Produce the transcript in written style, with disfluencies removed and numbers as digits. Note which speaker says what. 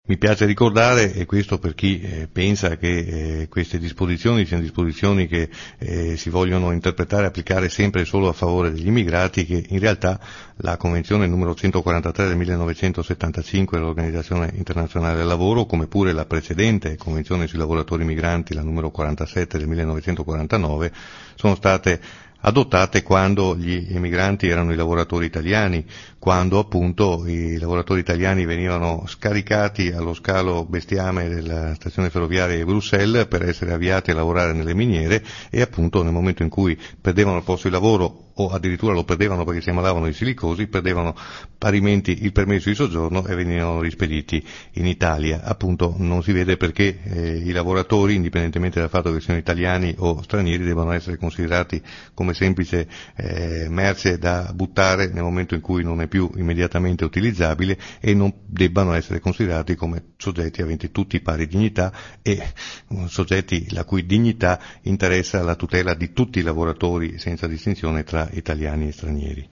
Speaker 1: Mi piace ricordare, e questo per chi pensa che queste disposizioni siano disposizioni che si vogliono interpretare e applicare sempre e solo a favore degli immigrati, che in realtà la Convenzione numero 143 del 1975 dell'Organizzazione Internazionale del Lavoro, come pure la precedente Convenzione sui lavoratori migranti, la numero 47 del 1949, sono state adottate quando gli emigranti erano i lavoratori italiani, quando appunto i lavoratori italiani venivano scaricati allo scalo bestiame della stazione ferroviaria di Bruxelles per essere avviati a lavorare nelle miniere, e appunto nel momento in cui perdevano il posto di lavoro o addirittura lo perdevano perché si ammalavano di silicosi, perdevano parimenti il permesso di soggiorno e venivano rispediti in Italia. Appunto non si vede perché i lavoratori, indipendentemente dal fatto che siano italiani o stranieri, devono essere considerati come semplice merce da buttare nel momento in cui non è più immediatamente utilizzabile, e non debbano essere considerati come soggetti aventi tutti pari dignità, e soggetti la cui dignità interessa la tutela di tutti i lavoratori senza distinzione tra italiani e stranieri.